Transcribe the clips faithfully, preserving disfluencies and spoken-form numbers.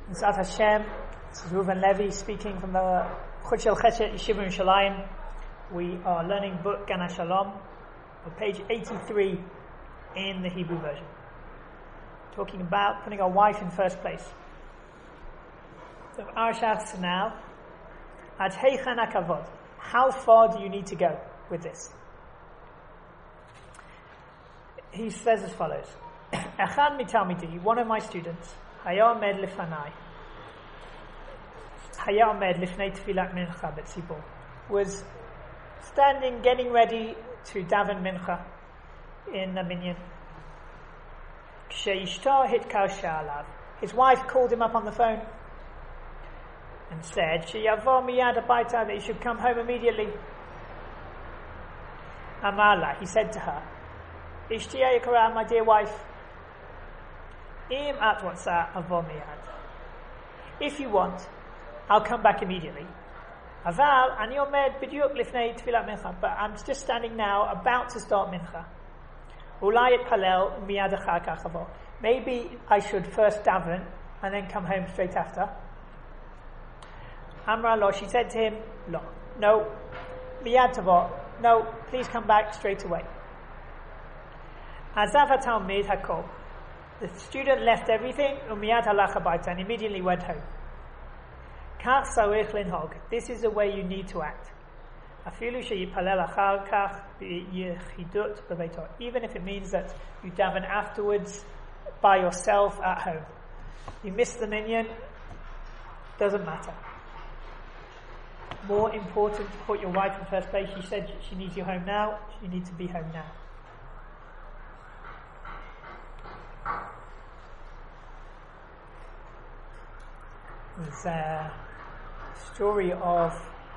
Zat Hashem, this is Reuven Levi speaking from the Chut Shel Chesed Yeshiva in Shalayim. We are learning book Gan HaShalom, on page eighty-three in the Hebrew version. Talking about putting our wife in first place. So Arashat now, Ad Heichan HaKavod. How far do you need to go with this? He says as follows. Echad mitalmidi, one of my students, Haya omed lifanai, Haya omed lifnei tefilat mincha betzibur, was standing, getting ready to daven mincha in the minyan. Ksheishto hitkar sha'alav. His wife called him up on the phone and said, Sheyavo miyad habayta, that he should come home immediately. Amala, he said to her, Ishti yikara, my dear wife, Im at watsa avo miyad. If you want, I'll come back immediately. Aval ani omed b'diuk lifnei tefilat mincha. But I'm just standing now, about to start mincha. Ulay etpalel miyad achar kach avo. Maybe I should first daven and then come home straight after. Amra lo, she said to him, lo, no, miyad tavo, no, please come back straight away. Azav hatalmid hakol. The student left everything, umiyad halach habayta, and immediately went home. Kach sarich linhog. This is the way you need to act. Afilu sheyipalel achar kach b'yechidut b'beito. Even if it means that you daven afterwards by yourself at home. You missed the minyan, doesn't matter. More important to put your wife in first place. She said she needs you home now. You need to be home now. There's a story of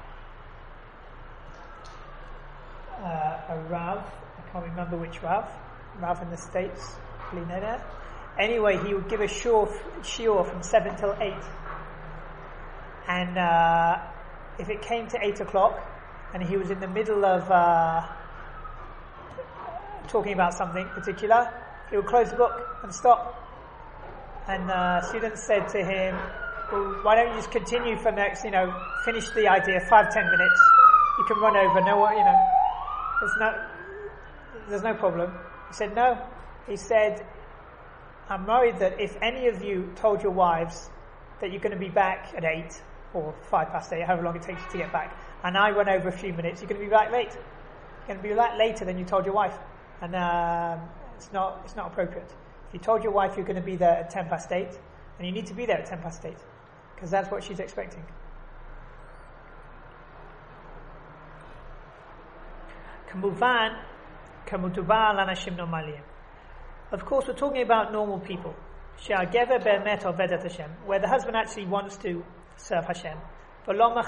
uh, a Rav, I can't remember which Rav, Rav in the States, Blineda. Anyway, he would give a shiur, shiur from seven till eight. And uh, if it came to eight o'clock, and he was in the middle of uh, talking about something particular, he would close the book and stop. And uh, students said to him, well, why don't you just continue for next, you know, finish the idea, five, ten minutes. You can run over, no, you know, there's no, there's no problem. He said, no. He said, I'm worried that if any of you told your wives that you're going to be back at eight, or five past eight, however long it takes you to get back, and I run over a few minutes, you're going to be back late. You're going to be back later than you told your wife. And um, it's not, it's not appropriate. If you told your wife you're going to be there at ten past eight, and you need to be there at ten past eight. Because that's what she's expecting. Kamuvan, kamutuba lanashim normalim. Of course, we're talking about normal people. She'agever be'emet ovedet Hashem, where the husband actually wants to serve Hashem. And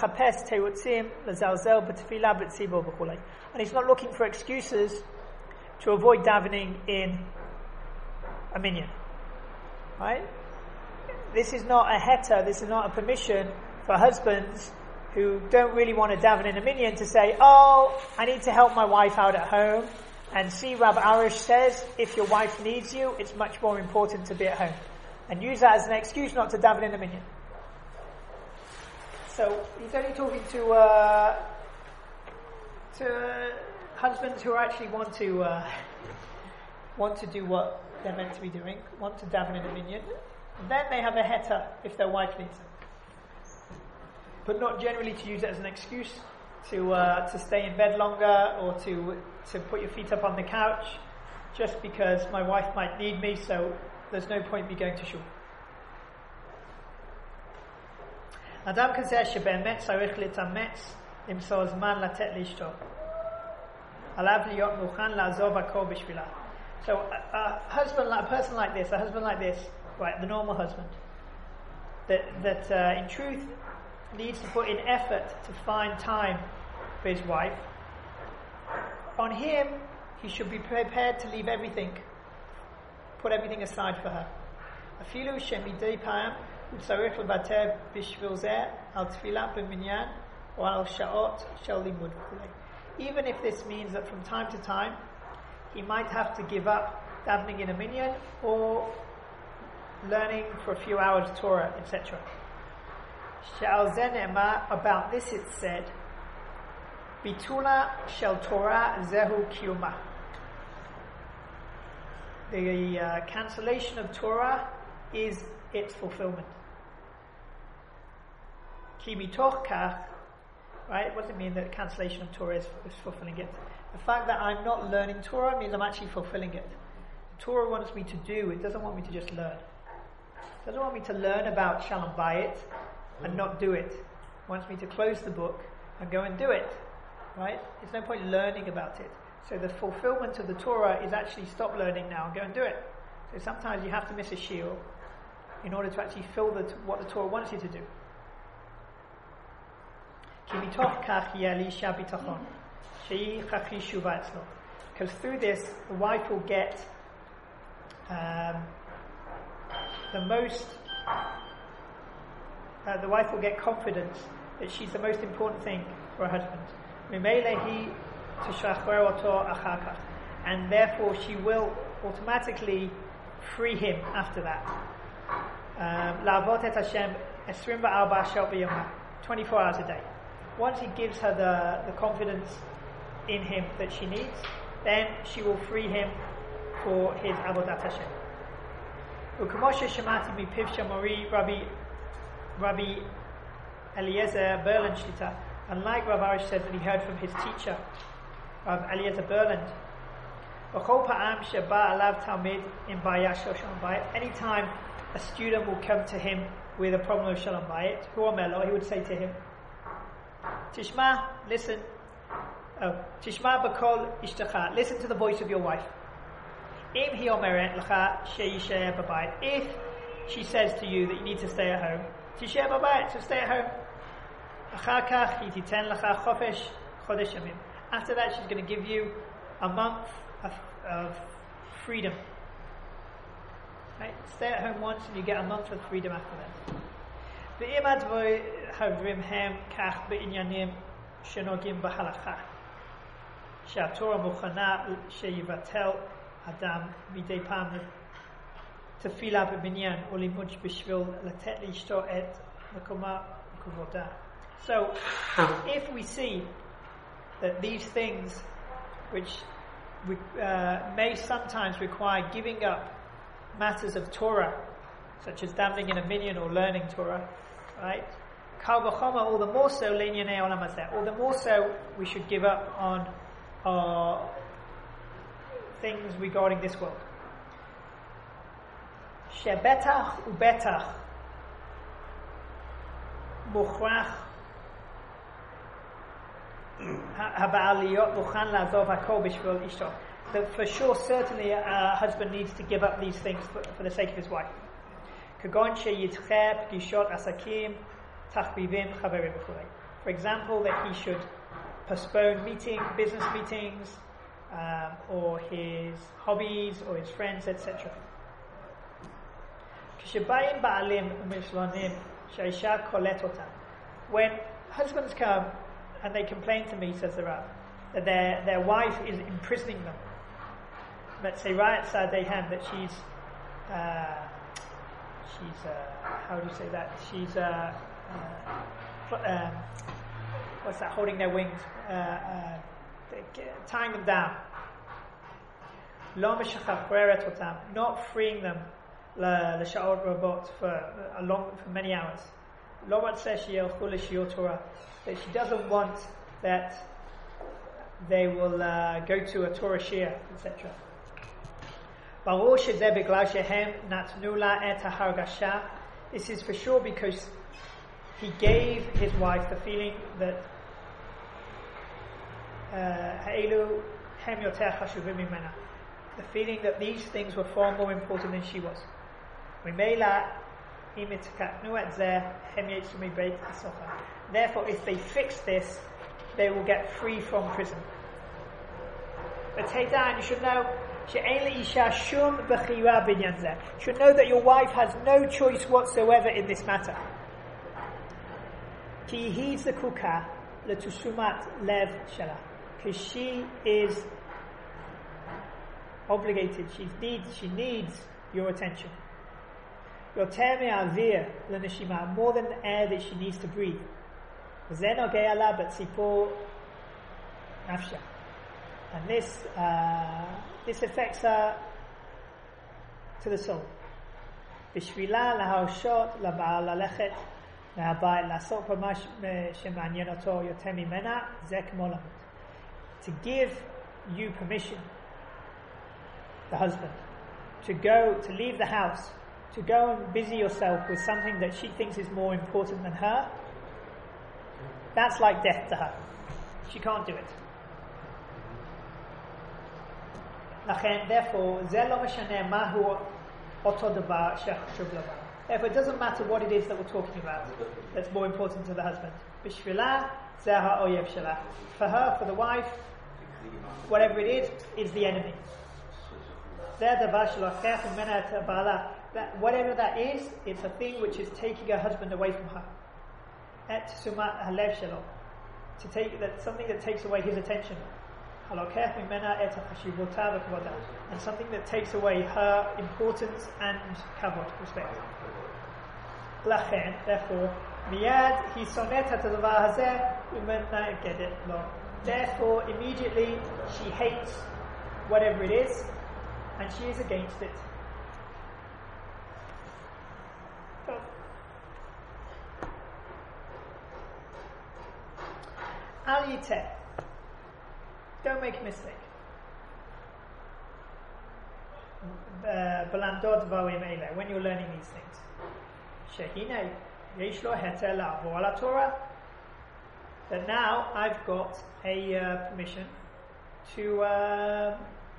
he's not looking for excuses to avoid davening in a minyan. Right? This is not a heta, this is not a permission for husbands who don't really want to daven in a minyan to say, oh, I need to help my wife out at home. And see, Rav Arish says, if your wife needs you, it's much more important to be at home. And use that as an excuse not to daven in a minyan. So, he's only talking to, uh, to husbands who actually want to, uh, want to do what they're meant to be doing, want to daven in a minyan. Then they have a heta if their wife needs it. But not generally to use it as an excuse to uh, to stay in bed longer or to to put your feet up on the couch just because my wife might need me, so there's no point me going to shul. Adam kazeh shebe'emet tzarich litametz limsor zman latet lishto. Alav liyot muchan la'azov hakol b'shvila. So a, a husband, like a person like this, a husband like this, right, the normal husband, that that uh, in truth needs to put in effort to find time for his wife. On him, he should be prepared to leave everything, put everything aside for her. Afilu shemidei pam utzarich levater bishvil zeh al tefillah b'minyan or al sha'ot shel limud v'kulei. Even if this means that from time to time he might have to give up davening in a minyan or learning for a few hours Torah, et cetera. She'al ze ne'emar, about this it said, Bitula shel Torah zehu kiyuma. The uh, cancellation of Torah is its fulfillment. Ki mitoch kach, right? What does it mean that cancellation of Torah is, is fulfilling it? The fact that I'm not learning Torah means I'm actually fulfilling it. Torah wants me to do, it doesn't want me to just learn. It doesn't want me to learn about Shalom Bayit and not do it. It wants me to close the book and go and do it. Right? There's no point learning about it. So the fulfillment of the Torah is actually stop learning now and go and do it. So sometimes you have to miss a shiur in order to actually fill the, what the Torah wants you to do. Because through this, the wife will get um, the most, uh, the wife will get confidence that she's the most important thing for her husband. And therefore she will automatically free him after that. twenty-four hours a day. Once he gives her the, the confidence in him that she needs, then she will free him for his Avodat Hashem. Rabbi, Rabbi Eliezer Berland Shlita, and like Rav Arish said that he heard from his teacher, Rav Eliezer Berland, anytime a student will come to him with a problem of Shalom Bayit, he would say to him, Tishma, listen, oh, Tishma b'kol ishtecha, listen to the voice of your wife. Im hi omeret l'cha she'yisher b'bayit, if she says to you that you need to stay at home, tisher b'bayit, so stay at home. Achar kach hi titen l'cha chofesh chodesh yamim. After that, she's going to give you a month of, of freedom. Right? Stay at home once and you get a month of freedom after that. Ve'im advoi havrim hem kach be'inyanim shenogim b'halacha. She'atorah muchana she'yivatel adam midei pam tefila b'minyan u'limud b'shvil latet l'ishto et makoma kuvoda. So, if we see that these things, which uh, may sometimes require giving up matters of Torah, such as davening in a minyan or learning Torah, right? Kal v'choma, all the more so, le'inyanei olam hazeh, all the more so we should give up on uh, things regarding this world. Shebetach ubetach mukhrach haba'aliyot mukhan la'azov hakol b'shvil ishto. That for sure, certainly, a husband needs to give up these things for, for the sake of his wife. Kagon sheyitcheh pgishot asakim tachbivim chaverim b'chulei. For example, that he should postpone meeting, business meetings, um, or his hobbies, or his friends, et cetera. Kishabayim ba'alim umishlonim she'isha kolet otam. When husbands come and they complain to me, says the Rav, that their their wife is imprisoning them. Let's say right outside they hand that she's uh, she's uh, how do you say that? She's uh, uh, um, what's that? Holding their wings, uh, uh, tying them down. Not freeing them l'sha'ot rabot for a long for many hours. That she doesn't want that they will uh, go to a Torah shiur, et cetera. This is for sure because he gave his wife the feeling that uh, the feeling that these things were far more important than she was. Therefore, if they fix this, they will get free from prison. But take down, you should know, you should know that your wife has no choice whatsoever in this matter. Because she is obligated, she needs, she needs your attention. יותר מהאוויר לנשימה, more than the air that she needs to breathe. וזה נוגע לה בציפור נפשה. And this, uh, this affects her to the soul. בשבילה להרשות לבעל ללכת מהבית, לעשות כל מה שמעניין אותו יותר ממנה, זה כמו למות. To give you permission, the husband, to go, to leave the house, to go and busy yourself with something that she thinks is more important than her, that's like death to her. She can't do it. לכן, therefore, זה לא משנה מהו אותו דבר שחשוב לבעל. Therefore, it doesn't matter what it is that we're talking about that's more important to the husband. בשבילה, זה האויב שלה. For her, for the wife, whatever it is, is the enemy. זה הדבר שלוקח ממנה את הבעלה. Whatever that is, it's a thing which is taking her husband away from her. את תשומת הלב שלו. To take that, something that takes away his attention. הלוקח ממנה את חשיבותה וכבודה. And something that takes away her importance and כבוד, respect. לכן, therefore, מיד היא שונאת את הדבר הזה ומנגדת לו. Therefore, immediately she hates whatever it is, and she is against it. So, Al yiteh. Don't make a mistake. בלמדות דברים אלה, when you're learning these things. שהנה, יש לו היתר לעבור על התורה. That now I've got a uh, permission to uh,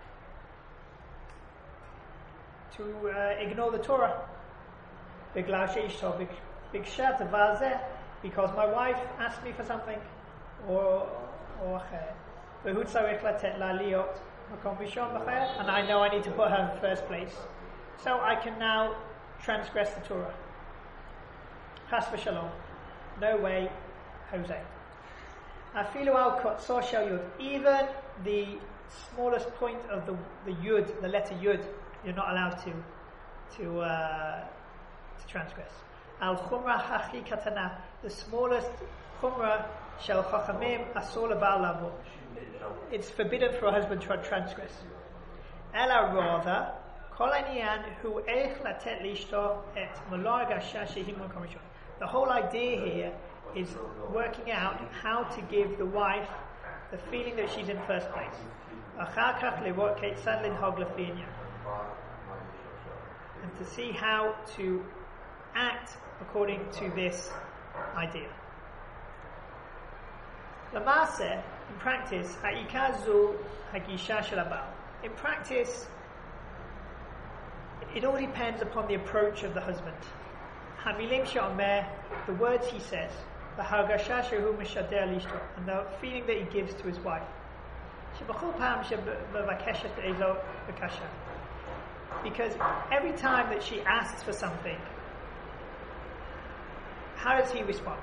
to uh, ignore the Torah. בגלל שאשתו ביקשה דבר זה, because my wife asked me for something, or or אחרת. והוא צריך לתת לה להיות מקום ראשון בחיים, and I know I need to put her in first place. So I can now transgress the Torah. Chas v'shalom. No way, Jose. Afilu al kotzor shel yud. Even the smallest point of the the yud, the letter yud, you're not allowed to to uh, to transgress. Al chumra hachi katana. The smallest chumra shel chachamim asur lebal lavo. It's forbidden for a husband to transgress. Ela rather, kol anyan hu eich latet lishto et malor gasha shehim komishon. The whole idea here is working out how to give the wife the feeling that she's in first place. And to see how to act according to this idea. Lamase, in practice, in practice, it all depends upon the approach of the husband. Hamilim she'omer, the words he says, the hargasha shehu mishader lishto, and the feeling that he gives to his wife. Shebachol pam shebavakeshet ezo v'kasha. Because every time that she asks for something, how does he respond?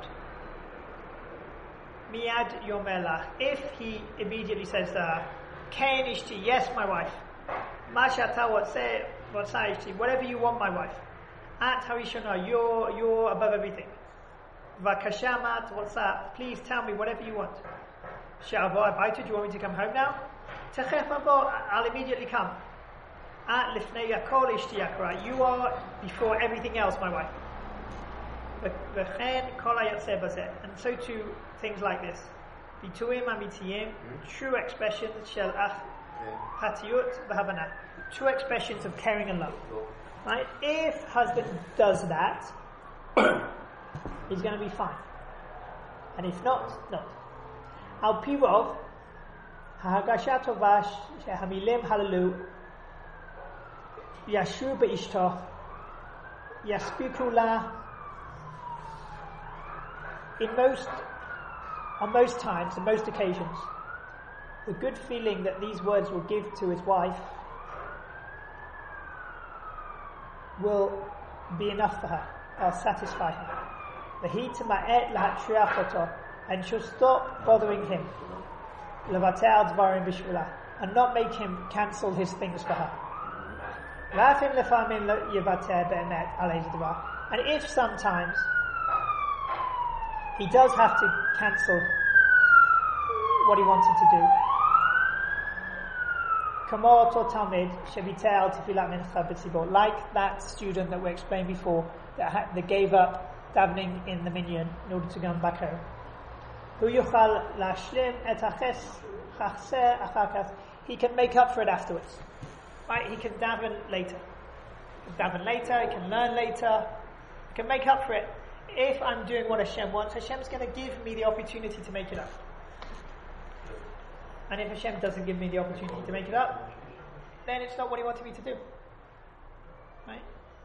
Miyad yomelach. If he immediately says to her, Kain ishti, yes, my wife. Mashata, what say, what say ishti, whatever you want, my wife. At harishona, you're you're above everything. Vakashamat, what's that? Please tell me whatever you want. Sha'avo abaitu, do you want me to come home now? Techef abo, I'll immediately come. At lifnei yakol ishti yakra, you are before everything else, my wife. V'chen kol hayotzeh bazeh, and so too things like this. Bituim amitiyim, true expressions shel ach hatiyut v'havana, true expressions of caring and love. Right? If husband does that, he's going to be fine. And if not, not. Al pirov, ha'hagasha tova shehamilim halalu, yashu be'ishto, yaspiku la. In most, on most times, on most occasions, the good feeling that these words will give to his wife will be enough for her, or satisfy her. And she'll stop bothering him, and not make him cancel his things for her. And if sometimes he does have to cancel what he wanted to do, like that student that we explained before that, ha- that gave up davening in the minyan in order to go back home. He can make up for it afterwards. Right? He can daven later. He can daven later, he can learn later, he can make up for it. If I'm doing what Hashem wants, Hashem's going to give me the opportunity to make it up. And if Hashem doesn't give me the opportunity to make it up, then it's not what He wanted me to do. Right?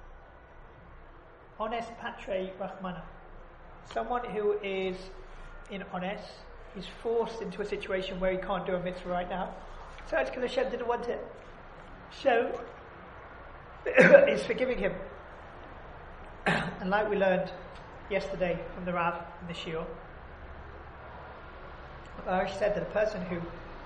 Honest patre rachmana. Someone who is in honest, he's forced into a situation where he can't do a mitzvah right now. So it's because Hashem didn't want it. So, He's forgiving him. And like we learned yesterday from the Rav in the Shiur, I said that a person who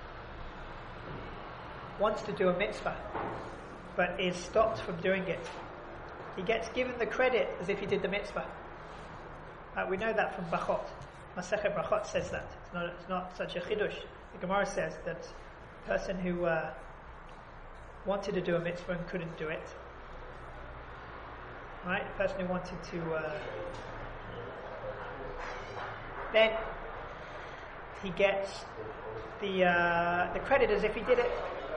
wants to do a mitzvah but is stopped from doing it, he gets given the credit as if he did the mitzvah. Uh, we know that from Brachot. Masechet Brachot says that. It's not, it's not such a chidush. The Gemara says that a person who uh, wanted to do a mitzvah and couldn't do it, right? A person who wanted to, uh, then he gets the uh, the credit as if he did it.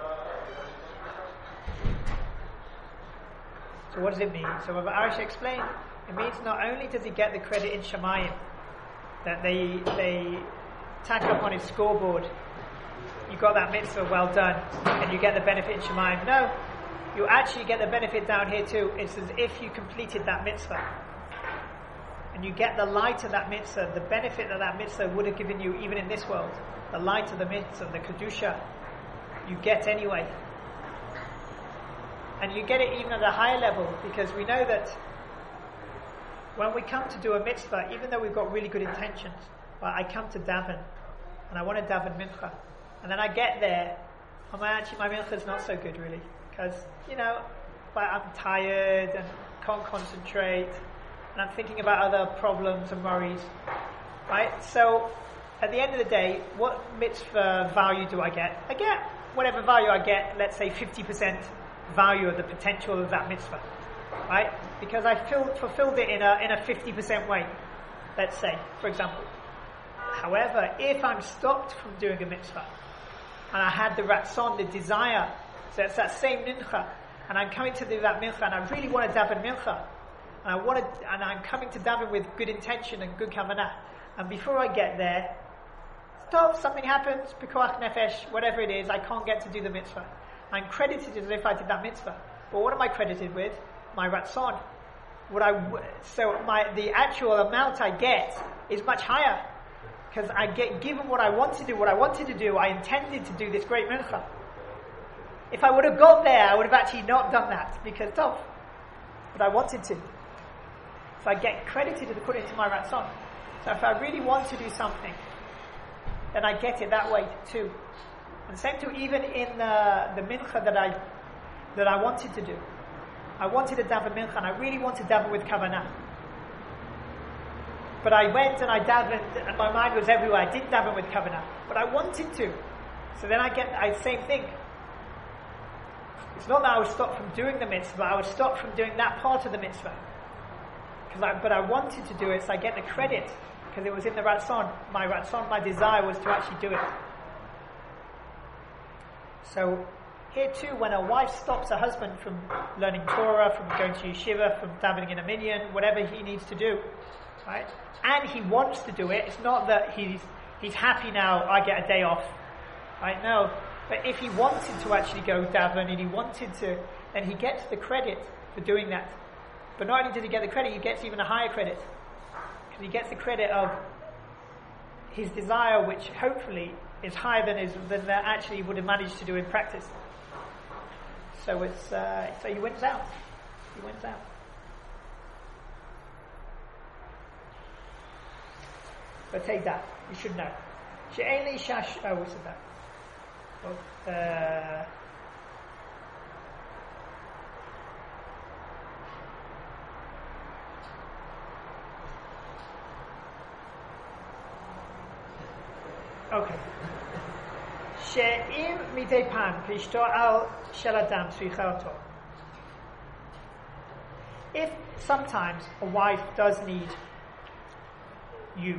So what does it mean? So Rabbi Arish explained, it means not only does he get the credit in Shemayim, that they they tack up on his scoreboard, you got that mitzvah, well done, and you get the benefit in Shemayim. No, you actually get the benefit down here too. It's as if you completed that mitzvah. And you get the light of that mitzvah, the benefit that that mitzvah would have given you even in this world. The light of the mitzvah, the kedusha, you get anyway. And you get it even at a higher level, because we know that when we come to do a mitzvah, even though we've got really good intentions, well, I come to daven, and I want to daven mincha, and then I get there, and my, actually my mincha is not so good really, because, you know, I'm tired and can't concentrate, and I'm thinking about other problems and worries, right? So, at the end of the day, what mitzvah value do I get? I get whatever value I get, let's say fifty percent value of the potential of that mitzvah, right? Because I filled, fulfilled it in a in a fifty percent way, let's say, for example. However, if I'm stopped from doing a mitzvah, and I had the ratzon, the desire, so it's that same mincha, and I'm coming to do that mincha, and I really want to daven mincha, and I want to, and I'm coming to daven with good intention and good kavanah, and before I get there, stop, something happens, pikuach nefesh, whatever it is, I can't get to do the mitzvah. I'm credited as if I did that mitzvah. But what am I credited with? My ratzon. What I w- so my the actual amount I get is much higher, because I get given what I want to do. What I wanted to do, I intended to do this great mincha. If I would have got there, I would have actually not done that because tough. But I wanted to. So I get credited according to my ratzon. So if I really want to do something, then I get it that way too. And same to even in the, the mincha that I that I wanted to do. I wanted to daven mincha, and I really wanted to daven with kavanah. But I went and I davened, and my mind was everywhere. I didn't daven with kavanah, but I wanted to. So then I get the same thing. It's not that I was stopped from doing the mitzvah, I was stopped from doing that part of the mitzvah. Because I, but I wanted to do it, so I get the credit, because it was in the ratzon. My ratzon, my desire was to actually do it. So here too, when a wife stops her husband from learning Torah, from going to yeshiva, from davening in a minyan, whatever he needs to do, right? And he wants to do it. It's not that he's he's happy now, I get a day off, right? No. But if he wanted to actually go daven and he wanted to, then he gets the credit for doing that. But not only does he get the credit, he gets even a higher credit. Because he gets the credit of his desire, which hopefully is higher than his than that actually he would have managed to do in practice. So it's uh, so he wins out. He wins out. But take that. You should know. She'eli shash. Oh, what's that? Uh, Okay. She'im midei pan pishto al shel adam tzricha oto. If sometimes a wife does need you,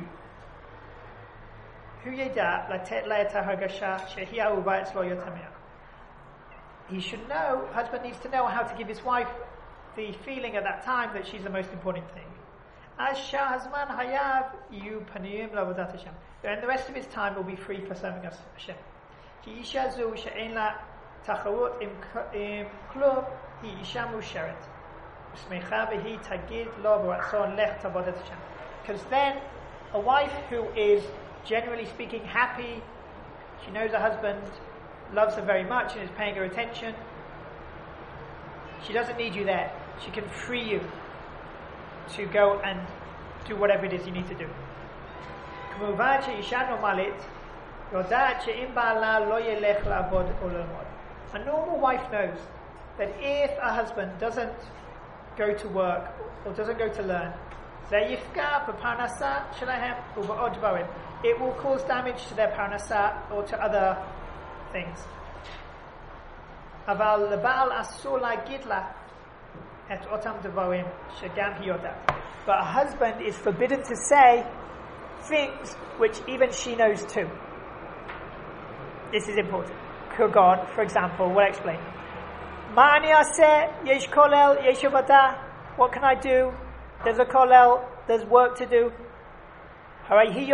hu yeda latet la et hahargasha shehi ahuva etzlo yotamea. He should know, husband needs to know how to give his wife the feeling at that time that she's the most important thing. As shahazman hayav yu paniyim lavodat Hashem. And the rest of his time will be free for serving us Hashem. Ki isha zu she'en la tacharut im klum hi isha musheret. Usmecha v'hi tagid lo b'ratzon lech tavodat Hashem. Because then, a wife who is, generally speaking, happy, she knows her husband loves her very much and is paying her attention, she doesn't need you there. She can free you to go and do whatever it is you need to do. A normal wife knows that if a husband doesn't go to work or doesn't go to learn, it will cause damage to their parnasa or to other things. But a husband is forbidden to say things which even she knows too. This is important. God, for example, will explain. What can I do? There's a kollel, there's work to do. She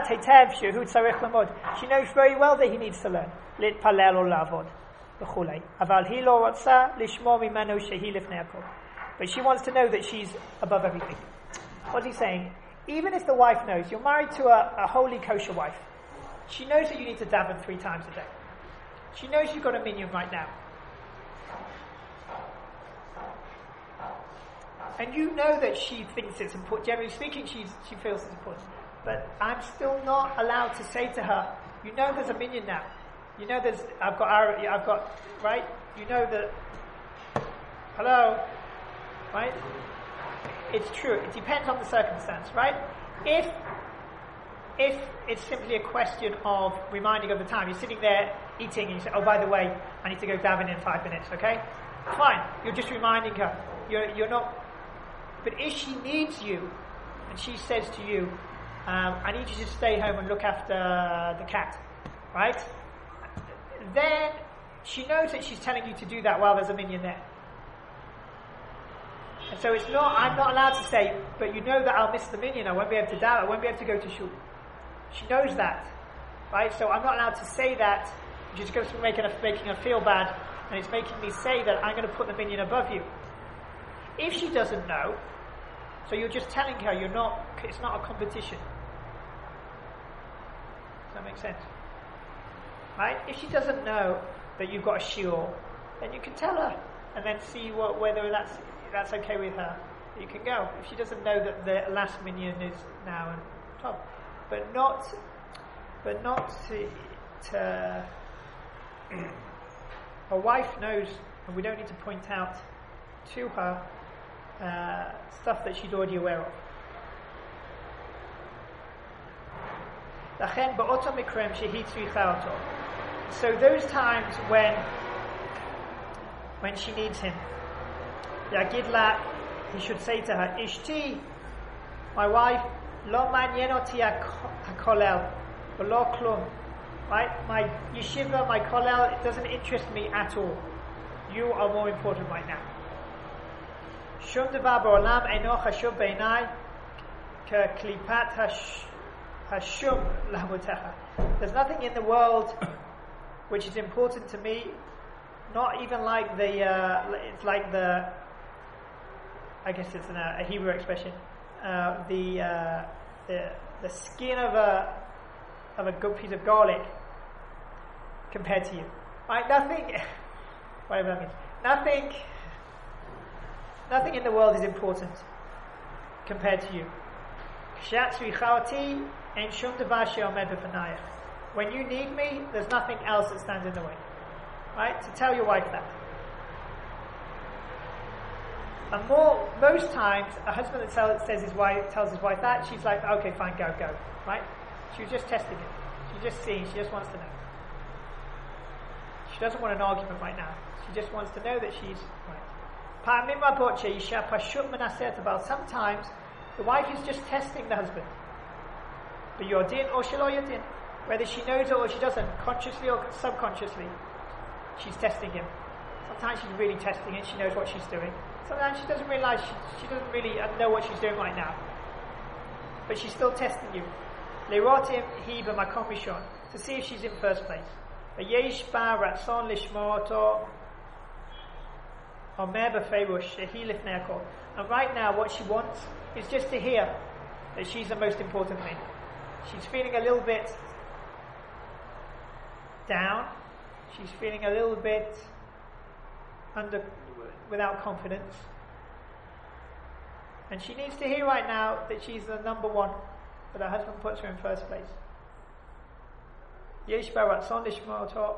knows very well that he needs to learn. But she wants to know that she's above everything. What's he saying? Even if the wife knows, you're married to a, a holy kosher wife, she knows that you need to daven three times a day. She knows you've got a minyan right now. And you know that she thinks it's important. Generally speaking, she's, she feels it's important. But I'm still not allowed to say to her, you know there's a minyan now. You know there's, I've got, I've got, right? You know that, hello? Right? It's true. It depends on the circumstance, right? If if it's simply a question of reminding of the time, you're sitting there eating and you say, oh, by the way, I need to go daven in five minutes, okay? Fine. You're just reminding her. You're you're not. But if she needs you and she says to you, um, I need you to stay home and look after the cat, right? Then she knows that she's telling you to do that while there's a minyan there. And so it's not, I'm not allowed to say, but you know that I'll miss the minyan, I won't be able to daven, I won't be able to go to shul. She knows that, right? So I'm not allowed to say that, which is going to make her, making her feel bad, and it's making me say that I'm going to put the minyan above you. If she doesn't know, so you're just telling her you're not, it's not a competition. Does that make sense? Right? If she doesn't know that you've got a shiur, then you can tell her, and then see what, whether that's that's okay with her. You can go. If she doesn't know that the last minyan is now and top, but not, but not to. to a wife knows, and we don't need to point out to her uh, stuff that she's already aware of. So those times when when she needs him, Yagid la, he should say to her, Ishti, my wife, lo manyen oti hakolel, v'lo klum. Right? My yeshiva, my kollel, it doesn't interest me at all. You are more important right now. Shum devar ba'olam eino chashuv beinai keklipat hashum lamutecha. There's nothing in the world which is important to me, not even like the, uh, it's like the, I guess it's an, uh, a Hebrew expression, uh, the, uh, the the skin of a of a good piece of garlic compared to you. Right? Nothing, whatever that means. Nothing, nothing in the world is important compared to you. When you need me, there's nothing else that stands in the way. Right? To tell your wife that. And more, most times, a husband that says his wife tells his wife that, she's like, okay, fine, go, go. Right? She was just testing it. You're just seeing, she just wants to know. She doesn't want an argument right now. She just wants to know that she's right. Sometimes the wife is just testing the husband. Whether she knows it or she doesn't, consciously or subconsciously, she's testing him. Sometimes she's really testing it, she knows what she's doing. Sometimes she doesn't realize, she, she doesn't really know what she's doing right now. But she's still testing you. To see if she's in first place. And right now what she wants is just to hear that she's the most important thing. She's feeling a little bit down. She's feeling a little bit under, without confidence. And she needs to hear right now that she's the number one, that her husband puts her in first place. יש בה רצון לשמוע אותו.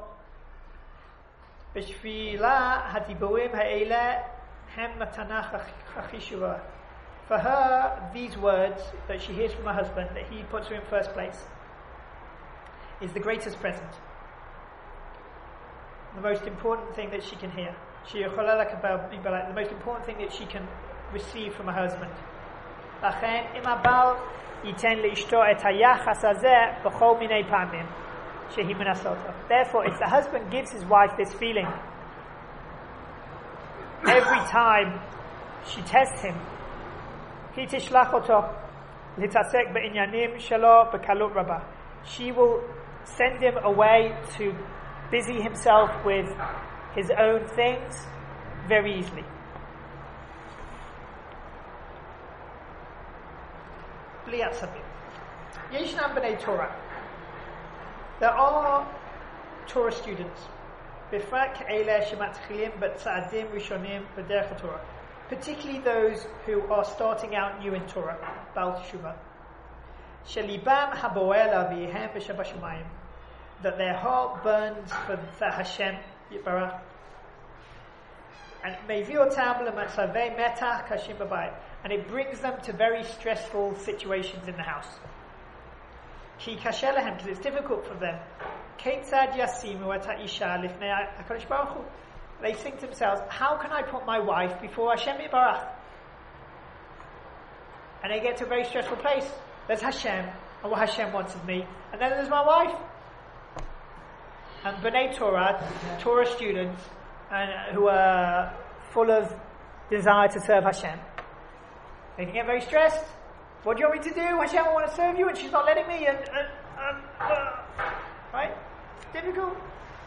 בשבילה הדיבורים האלה הם מתנה הכי חשובה. For her, these words that she hears from her husband, that he puts her in first place, is the greatest present. The most important thing that she can hear. The most important thing that she can receive from her husband. לכן, אם הבעל ייתן לאשתו את היחס הזה בכל מיני פעמים שהיא מנסה אותו. Therefore, if the husband gives his wife this feeling every time she tests him, היא תשלח אותו להתעסק בעניינים שלו בקלות רבה. She will send him away to busy himself with his own things very easily. בלי עצבים. ישנם בני תורה. There are Torah students, בפרט כאלה שמתחילים בצעדים ראשונים בדרך התורה, particularly those who are starting out new in Torah, בעל תשובה, שליבם הבוער לאביהם בשמיים, that their heart burns for, for Hashem יתברך, and מביא אותם למצבי מתח קשים בבית, and it brings them to very stressful situations in the house. כי קשה להם, because it's difficult for them. כיצד ישימו את האישה לפני הקדוש ברוך הוא? They think to themselves, how can I put my wife before Hashem Yitbarach? And they get to a very stressful place. There's Hashem, and what Hashem wants of me, and then there's my wife. And B'nai Torah, Torah students, and uh, who are full of desire to serve Hashem, they can get very stressed. What do you want me to do? Hashem, I want to serve you, and she's not letting me. And, and, and uh, right? It's difficult.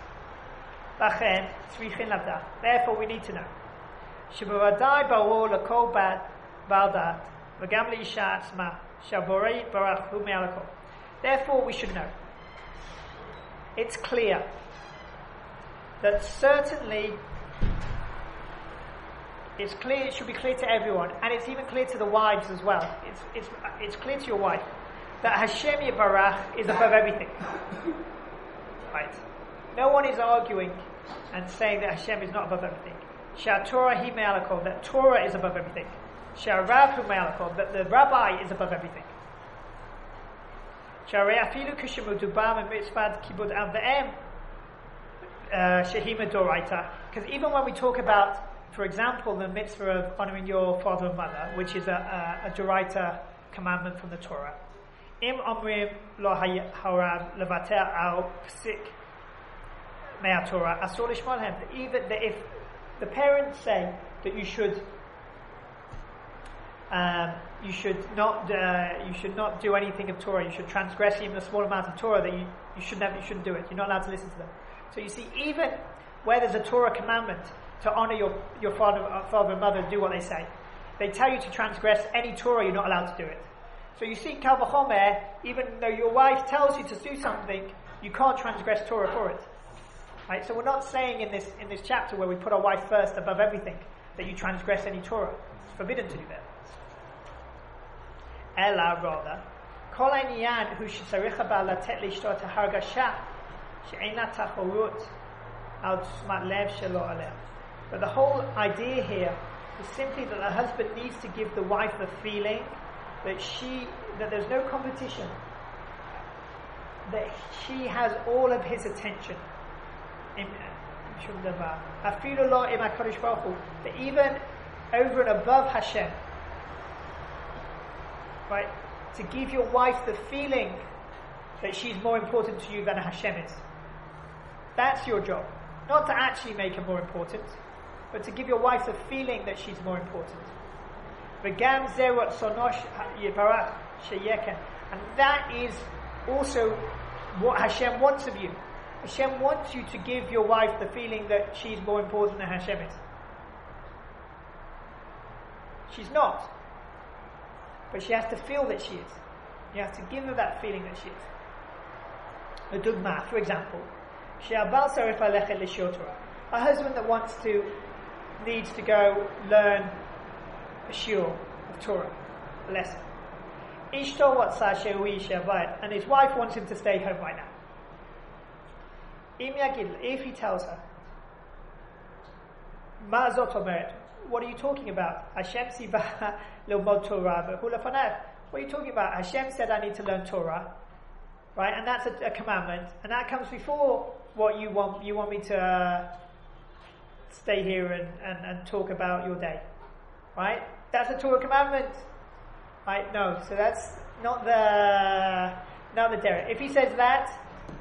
Therefore, we need to know. שבוודאי ברור לכל בעל דעת, וגם לאישה עצמה, שהבורא יתברך הוא מעל הכל. Therefore, we should know. It's clear that certainly it's clear. It should be clear to everyone, and it's even clear to the wives as well. It's it's it's clear to your wife that Hashem Yitbarach is above everything. Right? No one is arguing and saying that Hashem is not above everything. Torah hi me'al hakol, that Torah is above everything. Rav hu me'al hakol, that the rabbi is above everything. Afilu k'shemudubam mitzvah kibud av v'em shehi medoraita. Because even when we talk about, for example, the mitzvah of honoring your father and mother, which is a, a, a Doraita commandment from the Torah. Im omrim lo harav levater al psik me'at Torah asur lishmol hem. Even that if the parents say that you should, um, you should not, uh, you should not do anything of Torah. You should transgress even a small amount of Torah. That you, you should never, you shouldn't do it. You're not allowed to listen to them. So you see, even where there's a Torah commandment to honor your, your father, father and mother and do what they say, they tell you to transgress any Torah, you're not allowed to do it. So you see, Kal v'chomer, even though your wife tells you to do something, you can't transgress Torah for it. Right? So we're not saying in this in this chapter where we put our wife first above everything that you transgress any Torah. It's forbidden to do that. Ela rather, kol העניין הוא שצריך הבעל לתת לאשתו את ההרגשה שאין לה תחרות על תשומת לב שלו עליה. But the whole idea here is simply that the husband needs to give the wife the feeling that she, that there's no competition that she has all of his attention. That even over and above Hashem, right, to give your wife the feeling that she's more important to you than Hashem is. That's your job. Not to actually make her more important, but to give your wife the feeling that she's more important. And that is also what Hashem wants of you. Hashem wants you to give your wife the feeling that she's more important than Hashem is. She's not. But she has to feel that she is. You have to give her that feeling that she is. A dugma, for example, a husband that wants to, needs to go learn a shiur of Torah, a lesson. And his wife wants him to stay home right now. If he tells her, what are you talking about? Hashem What are you talking about? Hashem said I need to learn Torah, right? And that's a, a commandment, and that comes before what you want. You want me to uh, stay here and, and, and talk about your day, right? That's a Torah commandment, right? No, so that's not the not the derech. If he says that,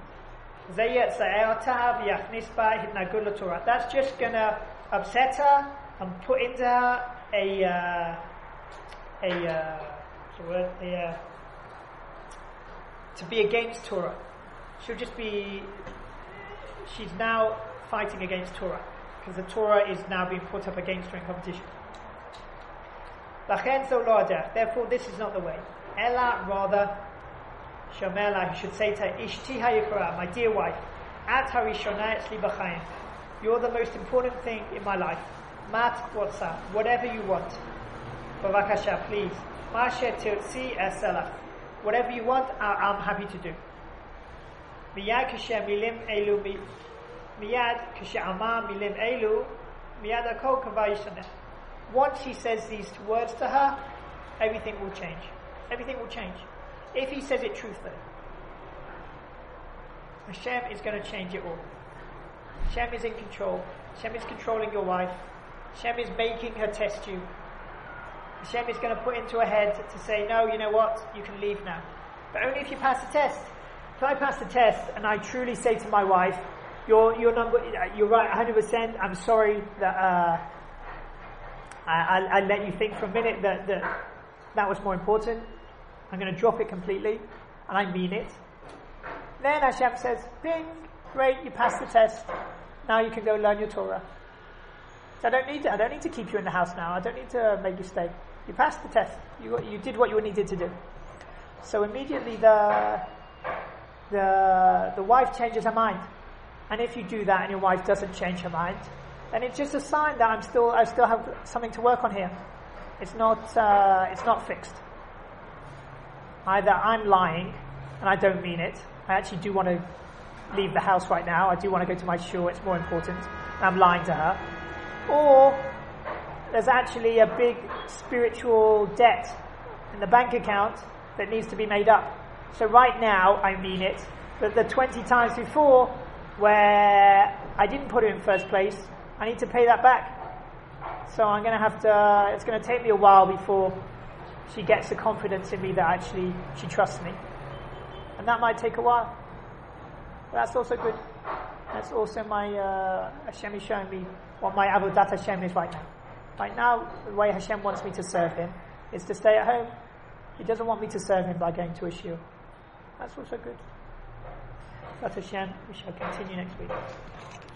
that's just gonna upset her and put into her a uh, a. Uh, Word, the, uh, to be against Torah. She'll just be, she's now fighting against Torah, because the Torah is now being put up against her in competition. Therefore, this is not the way. Ella, rather, Shomela, he should say to her, Ishti hayikra, my dear wife, at harishona etzli b'chaim, you're the most important thing in my life. Mat whatsa, whatever you want. Bavakasha, please. Whatever you want, I'm happy to do. Once he says these words to her, everything will change. Everything will change. If he says it truthfully, Hashem is going to change it all. Hashem is in control. Hashem is controlling your wife. Hashem is making her test you. Hashem is going to put into her head to say, no, you know what, you can leave now. But only if you pass the test. If I pass the test and I truly say to my wife, you're, you're, number, you're right one hundred percent, I'm sorry that uh, I, I, I let you think for a minute that, that that was more important. I'm going to drop it completely, and I mean it. Then Hashem says, bing, great, you passed the test. Now you can go learn your Torah. So I don't need to, I don't need to keep you in the house now. I don't need to make you stay. You passed the test. You you did what you needed to do. So immediately the the the wife changes her mind. And if you do that and your wife doesn't change her mind, then it's just a sign that I'm still I still have something to work on here. It's not uh, it's not fixed. Either I'm lying and I don't mean it. I actually do want to leave the house right now. I do want to go to my shiur. It's more important. And I'm lying to her. Or there's actually a big spiritual debt in the bank account that needs to be made up. So right now, I mean it, but the twenty times before where I didn't put it in first place, I need to pay that back. So I'm going to have to, it's going to take me a while before she gets the confidence in me that actually she trusts me. And that might take a while. But that's also good. That's also my, uh, Hashem is showing me what my avodat Hashem is right now. Right now, the way Hashem wants me to serve Him is to stay at home. He doesn't want me to serve Him by going to a shiur. That's also good. That's Hashem. We shall continue next week.